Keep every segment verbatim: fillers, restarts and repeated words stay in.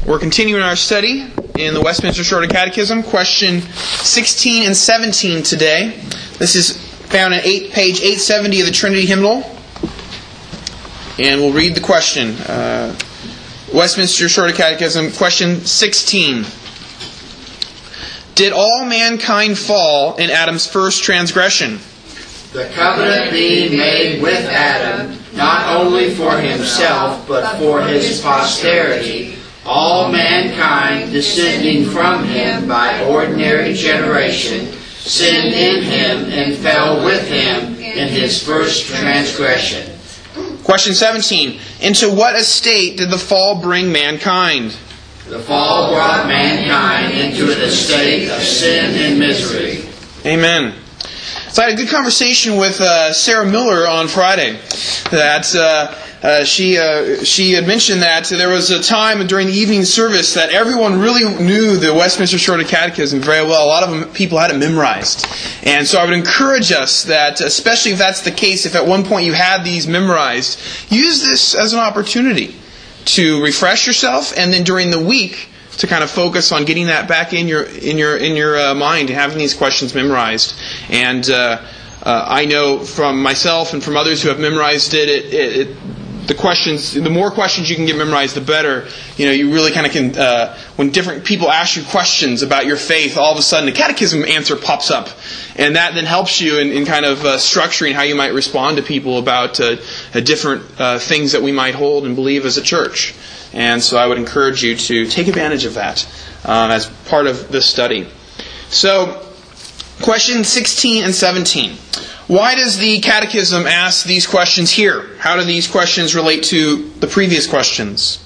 We're continuing our study in the Westminster Shorter Catechism, question sixteen and seventeen today. This is found in eight, page eight seventy of the Trinity Hymnal. And we'll read the question. Uh, Westminster Shorter Catechism, question sixteen. Did all mankind fall in Adam's first transgression? The covenant being made with Adam, not only for himself, but for his posterity, all mankind descending from him by ordinary generation, sinned in him and fell with him in his first transgression. Question seventeen. Into what estate did the fall bring mankind? The fall brought mankind into an estate of sin and misery. Amen. So I had a good conversation with uh, Sarah Miller on Friday. That uh, uh, she uh, she had mentioned that there was a time during the evening service that everyone really knew the Westminster Shorter Catechism very well. A lot of them, people had it memorized. And so I would encourage us that, especially if that's the case, if at one point you had these memorized, use this as an opportunity to refresh yourself, and then during the week to kind of focus on getting that back in your in your in your uh, mind, having these questions memorized. And uh, uh, I know from myself and from others who have memorized it, it, it, it the questions, the more questions you can get memorized, the better. You know, you really kind of can. Uh, when different people ask you questions about your faith, all of a sudden a catechism answer pops up, and that then helps you in, in kind of uh, structuring how you might respond to people about uh, uh, different uh, things that we might hold and believe as a church. And so I would encourage you to take advantage of that um, as part of this study. So, questions sixteen and seventeen. Why does the Catechism ask these questions here? How do these questions relate to the previous questions?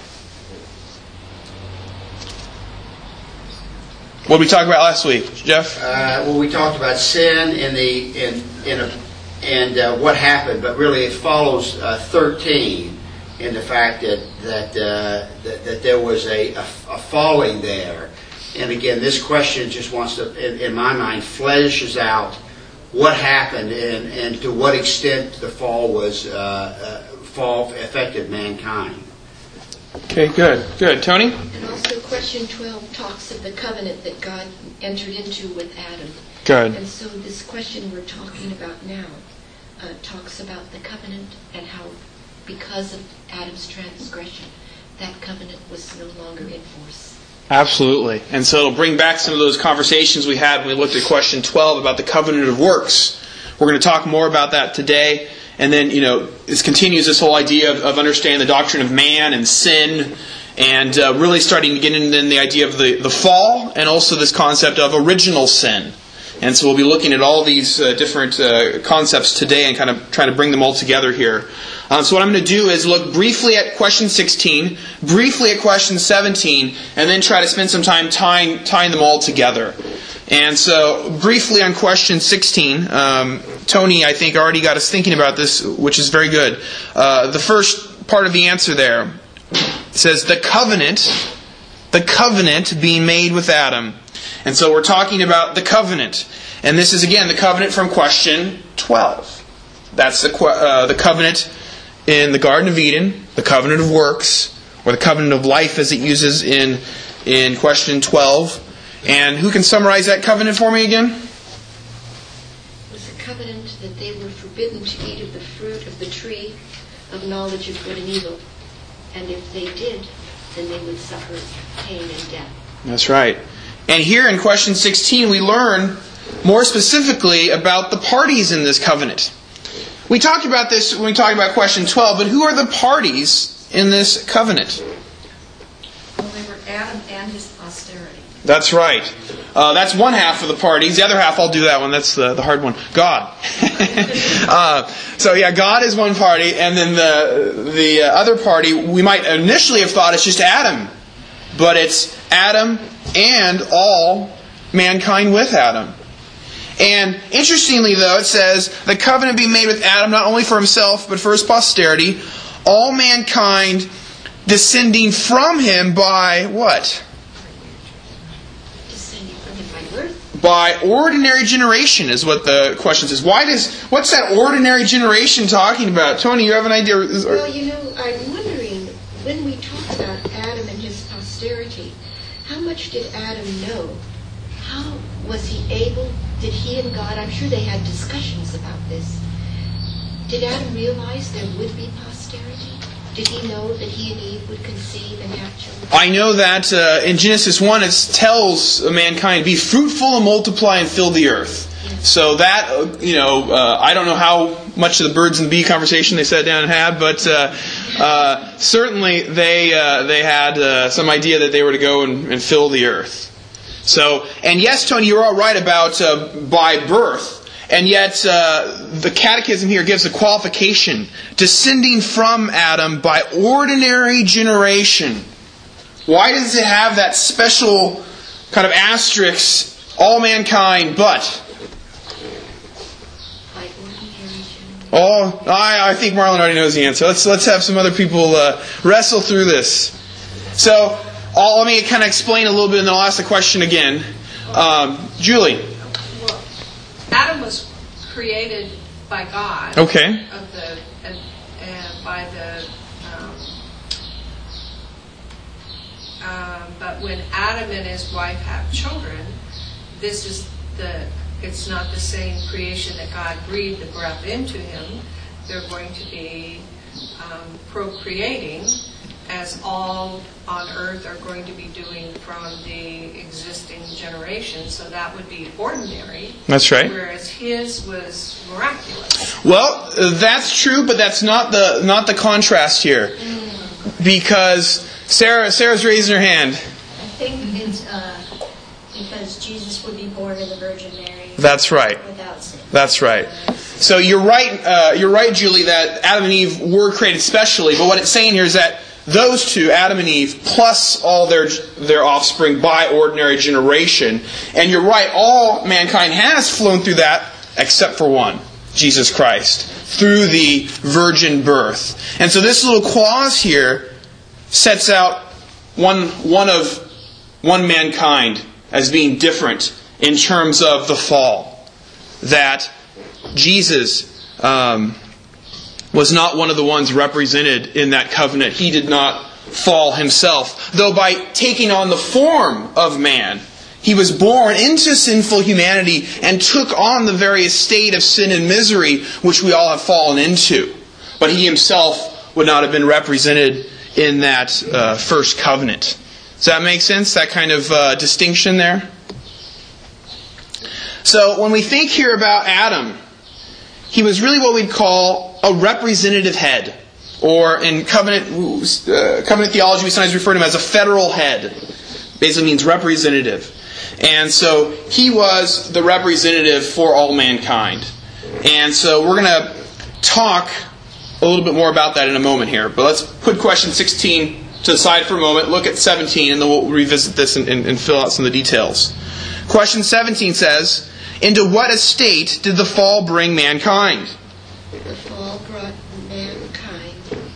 What did we talk about last week, Jeff? Uh, well, we talked about sin in the in in a, and uh, what happened, but really it follows uh, thirteen. In the fact that that, uh, that that there was a, a, a falling there, and again, this question just wants to, in, in my mind, fleshes out what happened and, and to what extent the fall was uh, uh, fall affected mankind. Okay, good, good, Tony. And also, question twelve talks of the covenant that God entered into with Adam. Good. And so, this question we're talking about now uh, talks about the covenant and how, because of Adam's transgression, that covenant was no longer in force. Absolutely. And so it'll bring back some of those conversations we had when we looked at question twelve about the covenant of works. We're going to talk more about that today. And then, you know, this continues this whole idea of, of understanding the doctrine of man and sin, and uh, really starting to get into then the idea of the, the fall, and also this concept of original sin. And so we'll be looking at all these uh, different uh, concepts today and kind of trying to bring them all together here. Um, so what I'm going to do is look briefly at question sixteen, briefly at question seventeen, and then try to spend some time tying, tying them all together. And so briefly on question sixteen, um, Tony, I think, already got us thinking about this, which is very good. Uh, the first part of the answer there says the covenant, the covenant being made with Adam. And so we're talking about the covenant. And this is, again, the covenant from question twelve. That's the uh, the covenant in the Garden of Eden, the covenant of works, or the covenant of life as it uses in, in question twelve. And who can summarize that covenant for me again? It was a covenant that they were forbidden to eat of the fruit of the tree of knowledge of good and evil. And if they did, then they would suffer pain and death. That's right. And here in question sixteen, we learn more specifically about the parties in this covenant. We talked about this when we talked about question twelve, but who are the parties in this covenant? Well, they were Adam and his posterity. That's right. Uh, that's one half of the parties. The other half, I'll do that one. That's the, the hard one. God. uh, so yeah, God is one party, and then the the other party, we might initially have thought it's just Adam. But it's Adam and all mankind with Adam. And interestingly, though, it says, the covenant be made with Adam not only for himself, but for his posterity, all mankind descending from him by what? Descending from him by birth? By ordinary generation is what the question says. Why does, what's that ordinary generation talking about? Tony, you have an idea? Well, you know, I'm wondering, when we talk about Adam Adam and his posterity. How much did Adam know? How was he able, did he and God, I'm sure they had discussions about this. Did Adam realize there would be posterity? Did he know that he and Eve would conceive and have children? I know that uh, in Genesis one it tells mankind, be fruitful and multiply and fill the earth. Yes. So that, uh, you know, uh, I don't know how much of the birds and the bee conversation they sat down and had, but uh, uh, certainly they uh, they had uh, some idea that they were to go and, and fill the earth. So, and yes, Tony, you're all right about uh, by birth. And yet, uh, the Catechism here gives a qualification. Descending from Adam by ordinary generation. Why does it have that special kind of asterisk, all mankind, but? By ordinary generation. Oh, I, I think Marlon already knows the answer. Let's let's have some other people uh, wrestle through this. So, I'll, let me kind of explain a little bit, and then I'll ask the question again. Um, Julie. Adam was created by God. Okay. Of the and, and by the. Um, um, but when Adam and his wife have children, this is the. It's not the same creation that God breathed the breath into him. They're going to be um, procreating, as all on earth are going to be doing from the existing generation. So that would be ordinary. That's right. Whereas his was miraculous. Well, that's true, but that's not the not the contrast here. Because Sarah Sarah's raising her hand. I think it's uh, because Jesus would be born of the Virgin Mary. That's right. Without sin. That's right. So you're right, uh, you're right, Julie, that Adam and Eve were created specially, but what it's saying here is that those two, Adam and Eve, plus all their their offspring by ordinary generation. And you're right, all mankind has flown through that, except for one, Jesus Christ, through the virgin birth. And so this little clause here sets out one one of one mankind as being different in terms of the fall. That Jesus Um, was not one of the ones represented in that covenant. He did not fall himself. Though by taking on the form of man, he was born into sinful humanity and took on the very estate of sin and misery which we all have fallen into. But he himself would not have been represented in that uh, first covenant. Does that make sense? That kind of uh, distinction there? So when we think here about Adam, he was really what we'd call a representative head. Or in covenant uh, covenant theology, we sometimes refer to him as a federal head. Basically means representative. And so he was the representative for all mankind. And so we're going to talk a little bit more about that in a moment here. But let's put question sixteen to the side for a moment, look at seventeen, and then we'll revisit this and, and, and fill out some of the details. Question seventeen says, into what estate did the fall bring mankind? The fall brought mankind.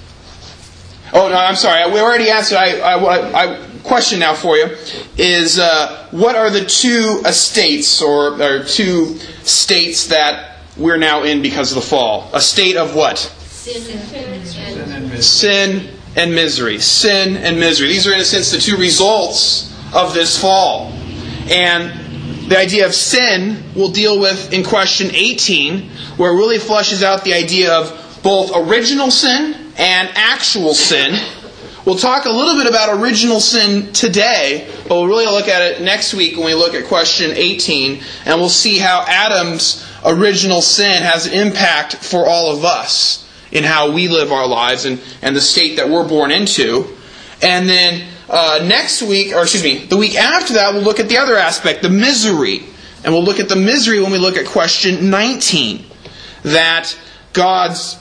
Oh, no, I'm sorry. We already answered. I, I, I question now for you is uh, what are the two estates or, or two states that we're now in because of the fall? A state of what? Sin and, Sin and misery. Sin and misery. Sin and misery. These are, in a sense, the two results of this fall. And the idea of sin we'll deal with in question eighteen, where it really fleshes out the idea of both original sin and actual sin. We'll talk a little bit about original sin today, but we'll really look at it next week when we look at question eighteen, and we'll see how Adam's original sin has an impact for all of us in how we live our lives and, and the state that we're born into. And then uh, next week, or excuse me, the week after that, we'll look at the other aspect, the misery. And we'll look at the misery when we look at question nineteen. That God's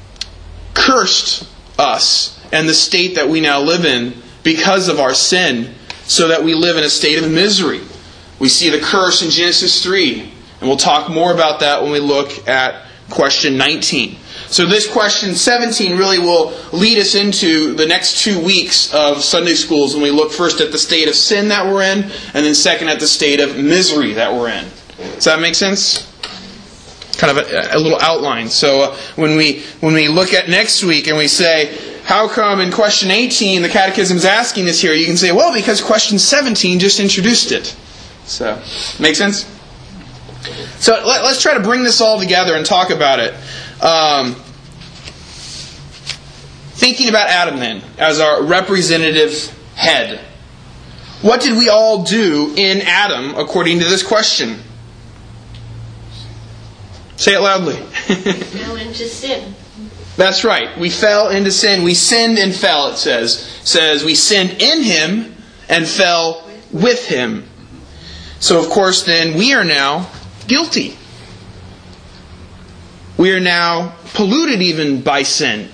cursed us and the state that we now live in because of our sin, so that we live in a state of misery. We see the curse in Genesis three. And we'll talk more about that when we look at question nineteen. So this question seventeen really will lead us into the next two weeks of Sunday schools when we look first at the state of sin that we're in, and then second at the state of misery that we're in. Does that make sense? Kind of a, a little outline. So uh, when we when we look at next week and we say, how come in question eighteen the Catechism is asking this here? You can say, well, because question seventeen just introduced it. So, make sense? So let, let's try to bring this all together and talk about it. Um, thinking about Adam then, as our representative head. What did we all do in Adam according to this question? Say it loudly. Fell into sin. That's right. We fell into sin. We sinned and fell, it says. It says we sinned in Him and fell with Him. So of course then we are now guilty. We are now polluted even by sin.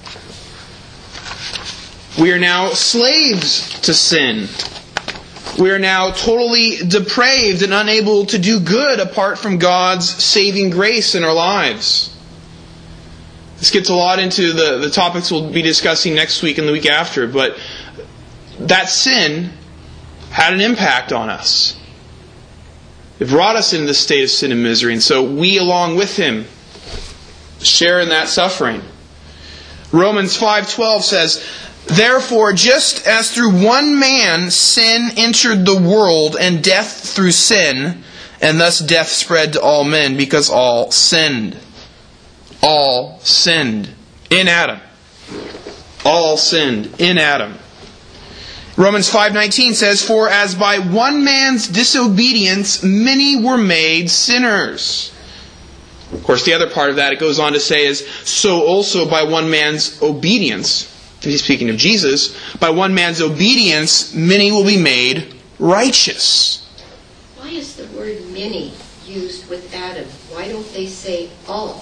We are now slaves to sin. We are now totally depraved and unable to do good apart from God's saving grace in our lives. This gets a lot into the, the topics we'll be discussing next week and the week after, but that sin had an impact on us. It brought us into this state of sin and misery, and so we, along with Him, share in that suffering. Romans five twelve says, therefore, just as through one man sin entered the world, and death through sin, and thus death spread to all men, because all sinned. All sinned in Adam. All sinned in Adam. Romans five nineteen says, for as by one man's disobedience many were made sinners. Of course, the other part of that it goes on to say is, so also by one man's obedience, he's speaking of Jesus, by one man's obedience many will be made righteous. Why is the word many used with Adam? Why don't they say all?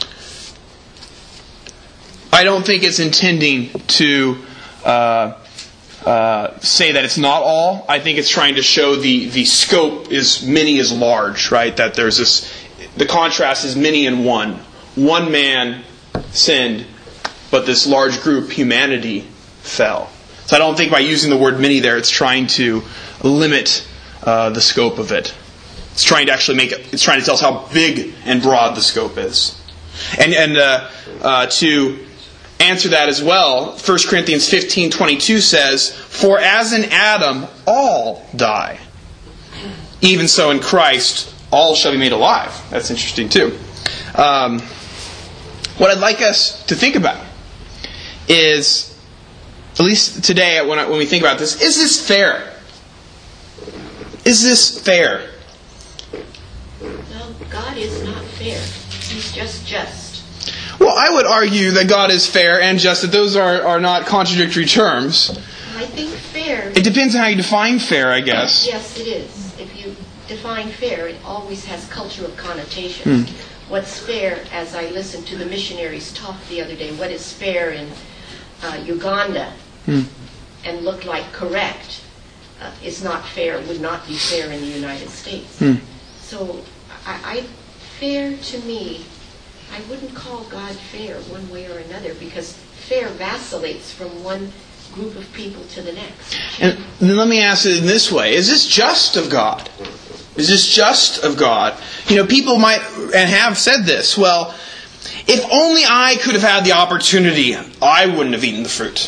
I don't think it's intending to uh, uh, say that it's not all. I think it's trying to show the, the scope is many is large, right? That there's this, the contrast is many in one. One man sinned, but this large group, humanity, fell. So I don't think by using the word many there, it's trying to limit uh, the scope of it. It's trying to actually make it, it's trying to tell us how big and broad the scope is. And, and uh, uh, to answer that as well, First Corinthians fifteen twenty-two says, for as in Adam all die, even so in Christ all shall be made alive. That's interesting too. Um, what I'd like us to think about is, at least today when, I, when we think about this, is this fair? Is this fair? Well, God is not fair. He's just just. Well, I would argue that God is fair and just, that those are, are not contradictory terms. I think fair... It depends on how you define fair, I guess. Yes, it is. If you define fair, it always has cultural connotations. Hmm. What's fair, as I listened to the missionaries talk the other day, what is fair in uh, Uganda hmm. and looked like correct uh, is not fair, would not be fair in the United States. Hmm. So, I, I fair to me... I wouldn't call God fair one way or another, because fair vacillates from one group of people to the next. And then let me ask it in this way. Is this just of God? Is this just of God? You know, people might, and have said this, well, if only I could have had the opportunity, I wouldn't have eaten the fruit.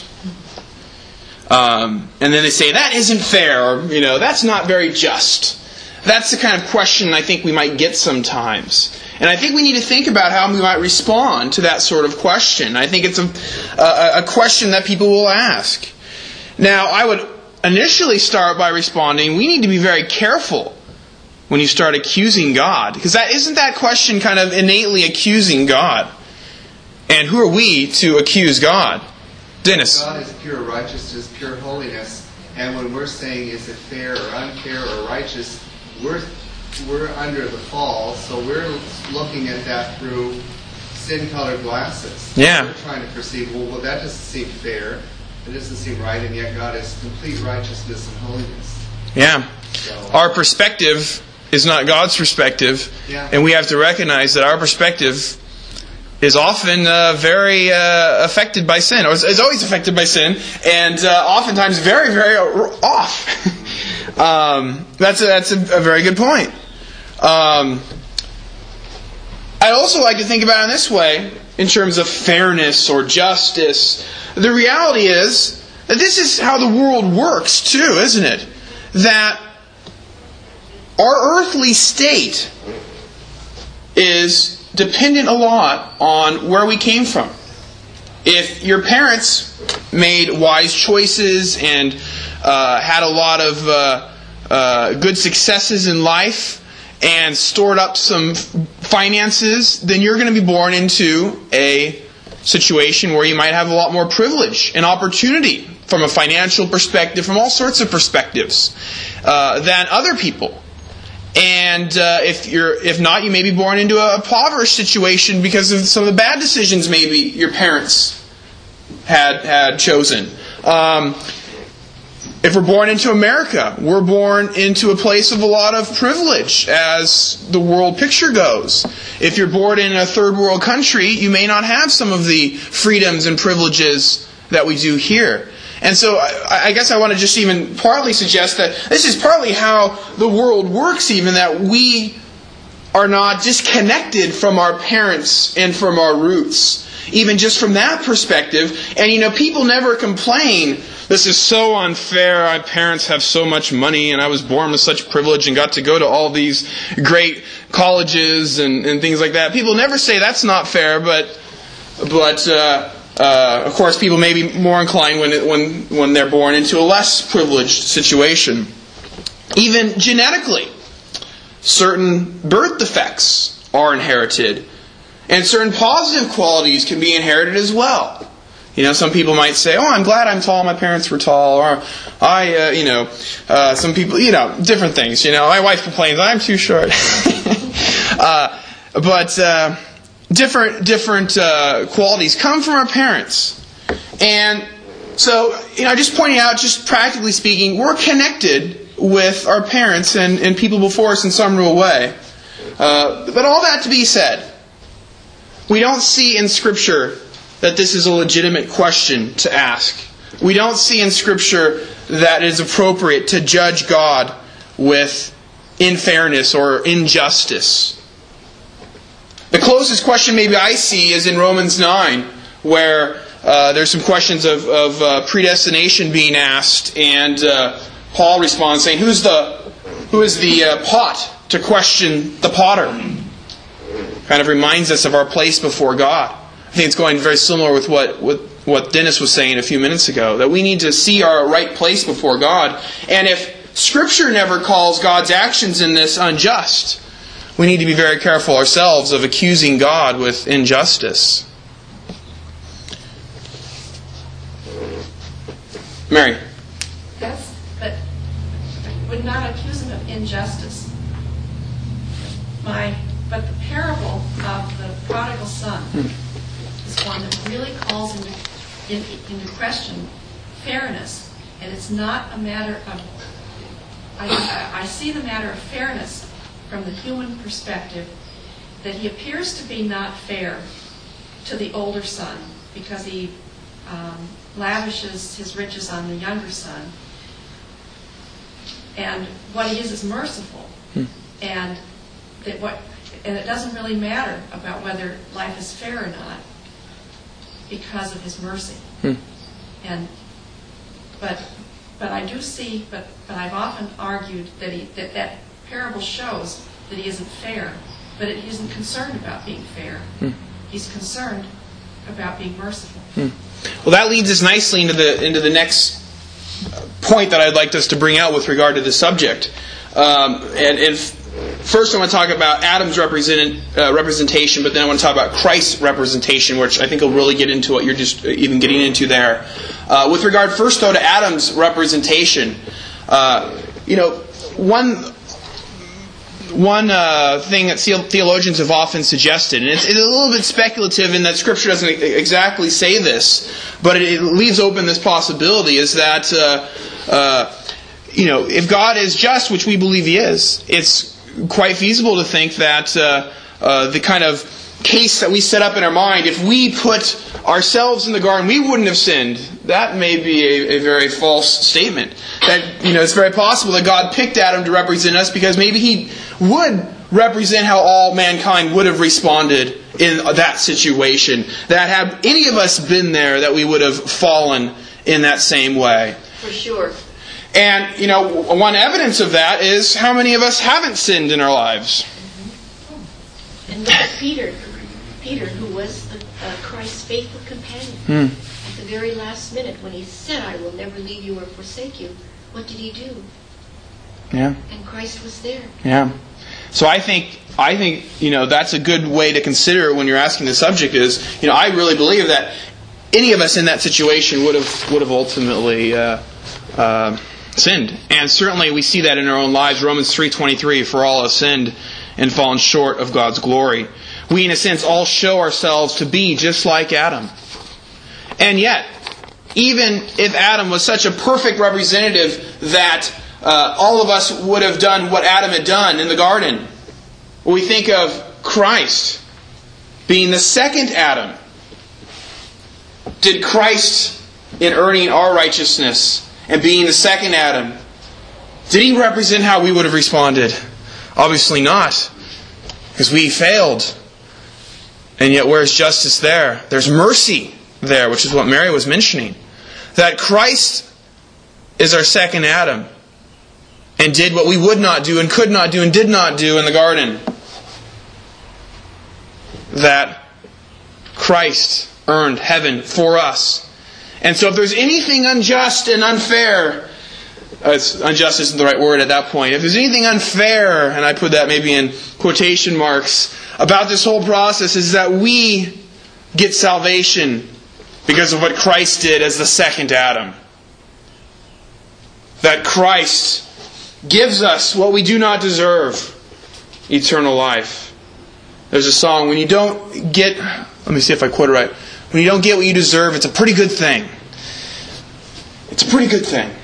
Um, and then they say, that isn't fair, or, you know, that's not very just. That's the kind of question I think we might get sometimes. And I think we need to think about how we might respond to that sort of question. I think it's a, a, a question that people will ask. Now, I would initially start by responding, we need to be very careful when you start accusing God. Because that isn't that question kind of innately accusing God? And who are we to accuse God? Dennis. God is pure righteousness, pure holiness. And when we're saying is it fair or unfair or righteous, we're we're under the fall, so we're looking at that through sin-colored glasses. Yeah. We're trying to perceive, well, well, that doesn't seem fair, it doesn't seem right, and yet God is complete righteousness and holiness. Yeah. So, our perspective is not God's perspective, yeah. and we have to recognize that our perspective is often uh, very uh, affected by sin, or is always affected by sin, and uh, oftentimes very, very off. um, that's a, that's a, a very good point. Um, I'd also like to think about it in this way, in terms of fairness or justice. The reality is that this is how the world works too, isn't it? That our earthly state is dependent a lot on where we came from. If your parents made wise choices and uh, had a lot of uh, uh, good successes in life and stored up some finances, then you're going to be born into a situation where you might have a lot more privilege and opportunity from a financial perspective, from all sorts of perspectives, uh, than other people. And uh, if you're, if not, you may be born into a impoverished situation because of some of the bad decisions maybe your parents had had chosen. Um, if we're born into America, we're born into a place of a lot of privilege as the world picture goes. If you're born in a third world country, you may not have some of the freedoms and privileges that we do here. And so I, I guess I want to just even partly suggest that this is partly how the world works, even that we are not disconnected from our parents and from our roots. Even just from that perspective. And you know, people never complain, this is so unfair, my parents have so much money and I was born with such privilege and got to go to all these great colleges and, and things like that. People never say that's not fair, but but uh, uh, of course people may be more inclined when, it, when, when they're born into a less privileged situation. Even genetically, certain birth defects are inherited. And certain positive qualities can be inherited as well. You know, some people might say, oh, I'm glad I'm tall, my parents were tall. Or, I, uh, you know, uh, some people, you know, different things. You know, my wife complains, I'm too short. uh, but uh, different different uh, qualities come from our parents. And so, you know, just pointing out, just practically speaking, we're connected with our parents and, and people before us in some real way. Uh, but all that to be said, we don't see in Scripture that this is a legitimate question to ask. We don't see in Scripture that it is appropriate to judge God with unfairness or injustice. The closest question maybe I see is in Romans nine, where uh, there's some questions of, of uh, predestination being asked, and uh, Paul responds saying, "Who's the who is the uh, pot to question the potter?" Kind of reminds us of our place before God. I think it's going very similar with what, with what Dennis was saying a few minutes ago, that we need to see our right place before God. And if Scripture never calls God's actions in this unjust, we need to be very careful ourselves of accusing God with injustice. Mary? Yes, but I would not accuse him of injustice. My But the parable of the prodigal son is one that really calls into, in, into question fairness. And it's not a matter of... I, I see the matter of fairness from the human perspective, that he appears to be not fair to the older son because he um, lavishes his riches on the younger son. And what he is is merciful. Hmm. And that what... And it doesn't really matter about whether life is fair or not because of his mercy. Hmm. And but but I do see, but, but I've often argued that he that, that parable shows that he isn't fair, but it, he isn't concerned about being fair. Hmm. He's concerned about being merciful. Hmm. Well, that leads us nicely into the into the next point that I'd like us to bring out with regard to the subject. Um, and if First, I want to talk about Adam's represent, uh, representation, but then I want to talk about Christ's representation, which I think will really get into what you're just even getting into there. Uh, with regard, first, though, to Adam's representation, uh, you know, one one uh, thing that theologians have often suggested, and it's, it's a little bit speculative in that Scripture doesn't exactly say this, but it, it leaves open this possibility, is that, uh, uh, you know, if God is just, which we believe He is, it's quite feasible to think that uh, uh, the kind of case that we set up in our mind, if we put ourselves in the garden, we wouldn't have sinned. That may be a, a very false statement. That, you know, it's very possible that God picked Adam to represent us because maybe He would represent how all mankind would have responded in that situation. That had any of us been there, that we would have fallen in that same way. For sure. And, you know, one evidence of that is how many of us haven't sinned in our lives. And look at Peter, Peter, who was the, uh, Christ's faithful companion. Hmm. At the very last minute, when he said, "I will never leave you or forsake you," what did he do? Yeah. And Christ was there. Yeah. So I think, I think, you know, that's a good way to consider when you're asking the subject is, you know, I really believe that any of us in that situation would have would have ultimately uh, uh, sinned. And certainly we see that in our own lives. Romans three twenty-three, for all have sinned and fallen short of God's glory. We, in a sense, all show ourselves to be just like Adam. And yet, even if Adam was such a perfect representative that uh, all of us would have done what Adam had done in the garden, we think of Christ being the second Adam. Did Christ, in earning our righteousness and being the second Adam, did He represent how we would have responded? Obviously not, because we failed. And yet where's justice there? There's mercy there, which is what Mary was mentioning. That Christ is our second Adam and did what we would not do and could not do and did not do in the garden. That Christ earned heaven for us. And so if there's anything unjust and unfair, uh, it's, unjust isn't the right word at that point. If there's anything unfair, and I put that maybe in quotation marks, about this whole process, is that we get salvation because of what Christ did as the second Adam. That Christ gives us what we do not deserve, eternal life. There's a song, when you don't get, let me see if I quote it right, when you don't get what you deserve, it's a pretty good thing. It's a pretty good thing.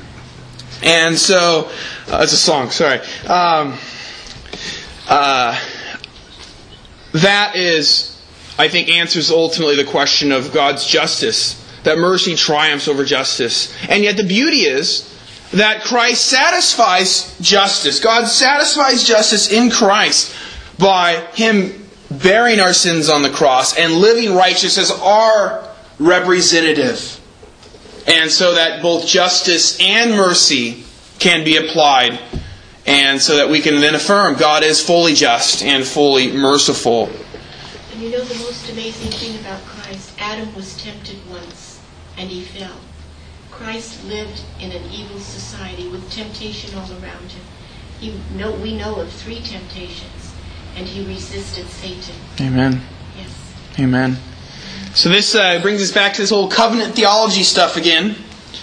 And so, uh, it's a song, sorry. Um, uh, that is, I think, answers ultimately the question of God's justice. That mercy triumphs over justice. And yet the beauty is that Christ satisfies justice. God satisfies justice in Christ by Him bearing our sins on the cross and living righteous as our representative. And so that both justice and mercy can be applied. And so that we can then affirm God is fully just and fully merciful. And you know the most amazing thing about Christ? Adam was tempted once and he fell. Christ lived in an evil society with temptation all around him. He know, we know of three temptations, and he resisted Satan. Amen. Yes. Amen. So this uh, brings us back to this whole covenant theology stuff again.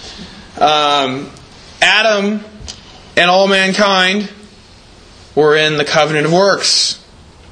Um, Adam and all mankind were in the covenant of works.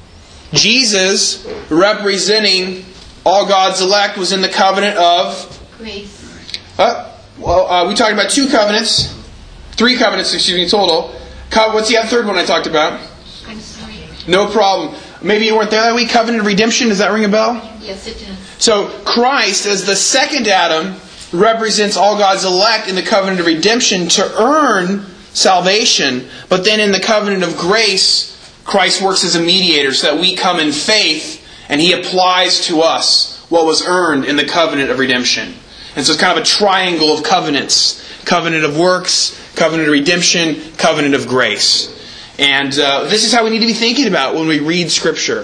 Jesus, representing all God's elect, was in the covenant of Grace. Uh, well, uh, we talked about two covenants, three covenants, excuse me, total. Co- what's the other third one I talked about? I'm sorry. No problem. Maybe you weren't there that week. Covenant of redemption. Does that ring a bell? Yes, it does. So Christ, as the second Adam, represents all God's elect in the covenant of redemption to earn salvation. But then in the covenant of grace, Christ works as a mediator so that we come in faith and He applies to us what was earned in the covenant of redemption. And so it's kind of a triangle of covenants. Covenant of works, covenant of redemption, covenant of grace. And uh, this is how we need to be thinking about when we read Scripture.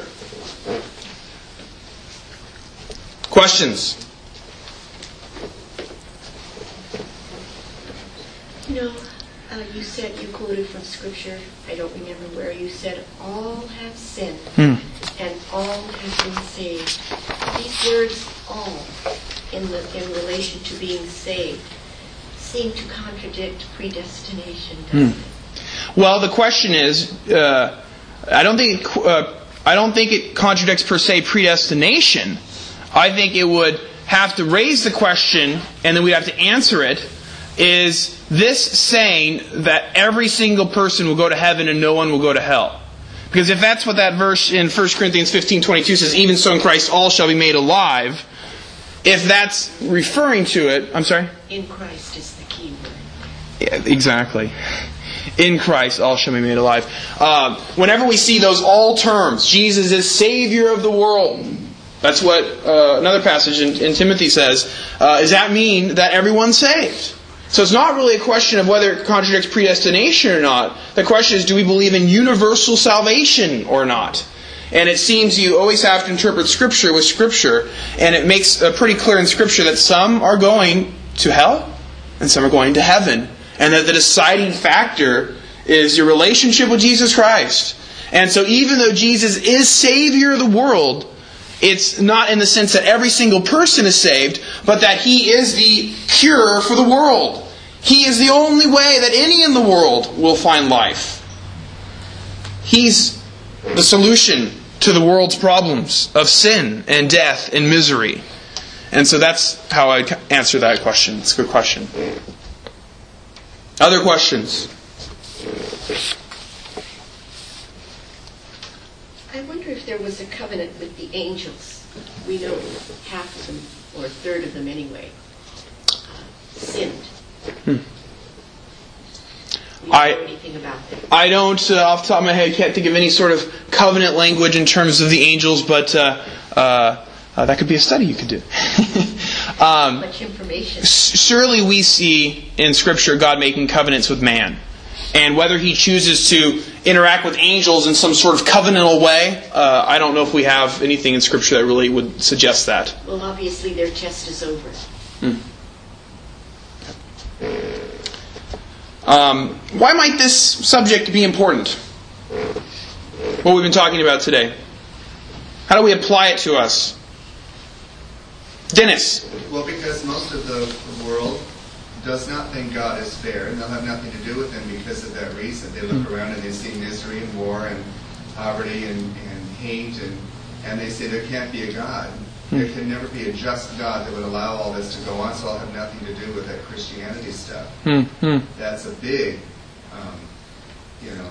Questions? You know, uh, you said, you quoted from Scripture, I don't remember where, you said, all have sinned Hmm. and all have been saved. These words, all, in the in relation to being saved, seem to contradict predestination, doesn't Hmm. it? Well, the question is, uh, I don't think it, uh, I don't think it contradicts per se predestination. I think it would have to raise the question, and then we'd have to answer it. Is this saying that every single person will go to heaven and no one will go to hell? Because if that's what that verse in First Corinthians fifteen twenty-two says, even so in Christ all shall be made alive. If that's referring to it, I'm sorry? In Christ is the key word. Yeah, exactly. In Christ all shall be made alive. Uh, whenever we see those all terms, Jesus is Savior of the world. That's what uh, another passage in, in Timothy says. Uh, does that mean that everyone's saved? So it's not really a question of whether it contradicts predestination or not. The question is, do we believe in universal salvation or not? And it seems you always have to interpret Scripture with Scripture. And it makes uh, pretty clear in Scripture that some are going to hell and some are going to heaven. And that the deciding factor is your relationship with Jesus Christ. And so even though Jesus is Savior of the world, it's not in the sense that every single person is saved, but that He is the cure for the world. He is the only way that any in the world will find life. He's the solution to the world's problems of sin and death and misery. And so that's how I answer that question. It's a good question. Other questions? I wonder if there was a covenant with the angels. We know half of them, or a third of them anyway, uh, sinned. Hmm. We don't I, know anything about them. I don't, uh, off the top of my head, can't think of any sort of covenant language in terms of the angels, but uh, uh, uh, that could be a study you could do. um, Much information. Surely we see in Scripture God making covenants with man. And whether He chooses to interact with angels in some sort of covenantal way, uh, I don't know if we have anything in Scripture that really would suggest that. Well, obviously their test is over. Hmm. Um, why might this subject be important? What we've been talking about today. How do we apply it to us? Dennis. Well, because most of the world does not think God is fair, and they'll have nothing to do with Him because of that reason. They look around and they see misery and war and poverty and, and hate, and, and they say there can't be a God. There can never be a just God that would allow all this to go on, so I'll have nothing to do with that Christianity stuff. Hmm. That's a big, um, you know...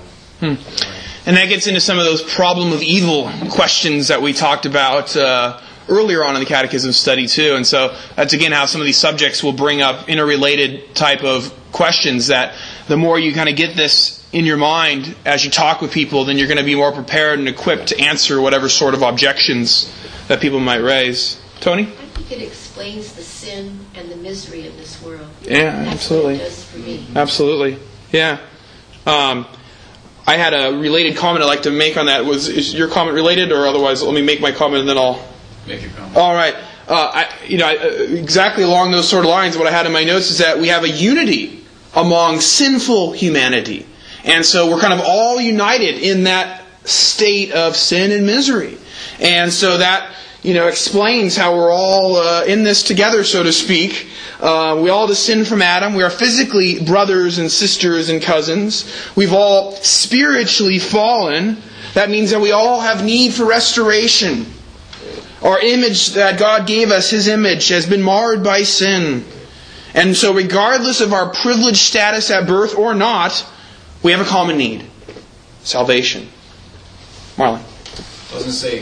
Hmm. And that gets into some of those problem of evil questions that we talked about uh, earlier on in the Catechism study too. And so that's again how some of these subjects will bring up interrelated type of questions, that the more you kind of get this in your mind as you talk with people, then you're going to be more prepared and equipped to answer whatever sort of objections that people might raise. Tony? I think it explains the sin and the misery in this world. Yeah, That's absolutely. what it does for me. Absolutely. Yeah. Um, I had a related comment I'd like to make on that. Was is your comment related, or otherwise let me make my comment and then I'll... Make your comment. All right. Uh, I, you know, I, uh, exactly along those sort of lines, what I had in my notes is that we have a unity among sinful humanity. And so we're kind of all united in that state of sin and misery. And so that, you know, explains how we're all uh, in this together, so to speak. Uh, we all descend from Adam. We are physically brothers and sisters and cousins. We've all spiritually fallen. That means that we all have need for restoration. Our image that God gave us, His image, has been marred by sin. And so regardless of our privileged status at birth or not, we have a common need. Salvation. Marlon. I was going to say,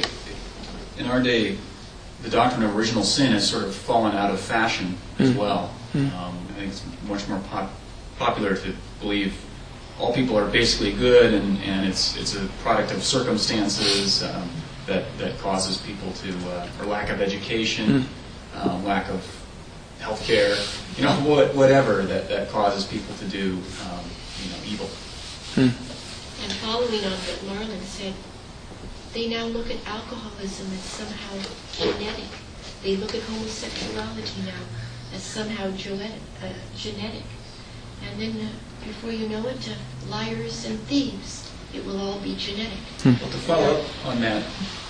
in our day, the doctrine of original sin has sort of fallen out of fashion as mm. well. Mm. Um, I think it's much more pop- popular to believe all people are basically good, and, and it's it's a product of circumstances um, that, that causes people to, uh, or lack of education, mm. um, lack of health care, you know, what, whatever that, that causes people to do, um, you know, evil. Mm. And following on what Marlon said, they now look at alcoholism as somehow genetic. They look at homosexuality now as somehow genetic. Uh, genetic. And then, uh, before you know it, uh, liars and thieves. It will all be genetic. Well, to follow up on that,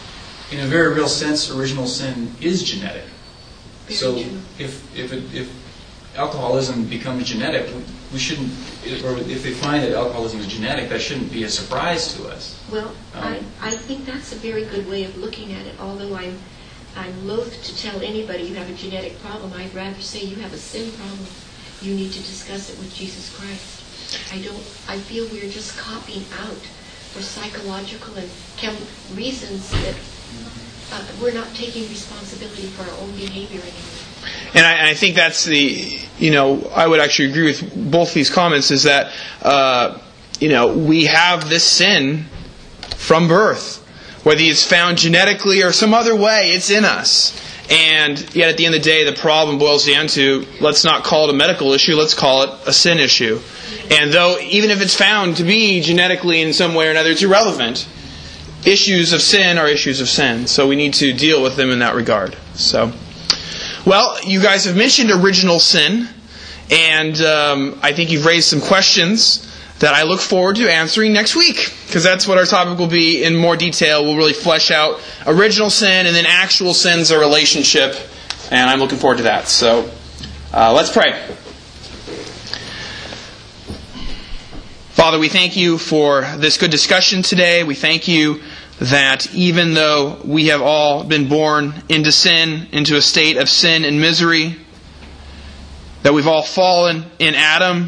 in a very real sense, original sin is genetic. Very so true. if if it, if alcoholism becomes genetic, we shouldn't, or if they find that alcoholism is genetic, that shouldn't be a surprise to us. Well, Um, I, I think that's a very good way of looking at it, although I'm, I'm loath to tell anybody you have a genetic problem. I'd rather say you have a sin problem. You need to discuss it with Jesus Christ. I don't, I feel we're just copying out for psychological and chem reasons that uh, we're not taking responsibility for our own behavior anymore. And I, and I think that's the, you know, I would actually agree with both these comments, is that uh, you know, we have this sin from birth. Whether it's found genetically or some other way, it's in us. And yet at the end of the day, the problem boils down to, let's not call it a medical issue, let's call it a sin issue. And though, even if it's found to be genetically in some way or another, it's irrelevant. Issues of sin are issues of sin. So we need to deal with them in that regard. So, well, you guys have mentioned original sin. And um, I think you've raised some questions that I look forward to answering next week. Because that's what our topic will be in more detail. We'll really flesh out original sin and then actual sin's a relationship. And I'm looking forward to that. So, uh, let's pray. Father, we thank you for this good discussion today. We thank you that even though we have all been born into sin, into a state of sin and misery, that we've all fallen in Adam,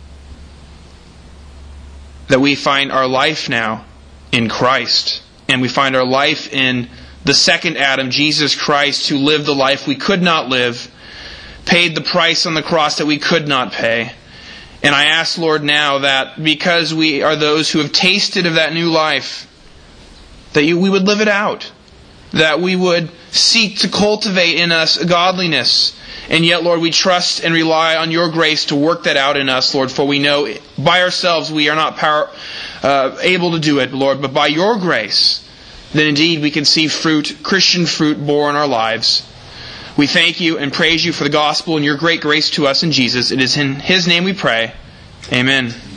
that we find our life now in Christ. And we find our life in the second Adam, Jesus Christ, who lived the life we could not live, paid the price on the cross that we could not pay. And I ask, Lord, now that because we are those who have tasted of that new life, that you, we would live it out. That we would seek to cultivate in us godliness. And yet, Lord, we trust and rely on your grace to work that out in us, Lord. For we know by ourselves we are not power, uh, able to do it, Lord. But by your grace, then indeed we can see fruit, Christian fruit, born in our lives. We thank you and praise you for the gospel and your great grace to us in Jesus. It is in His name we pray. Amen.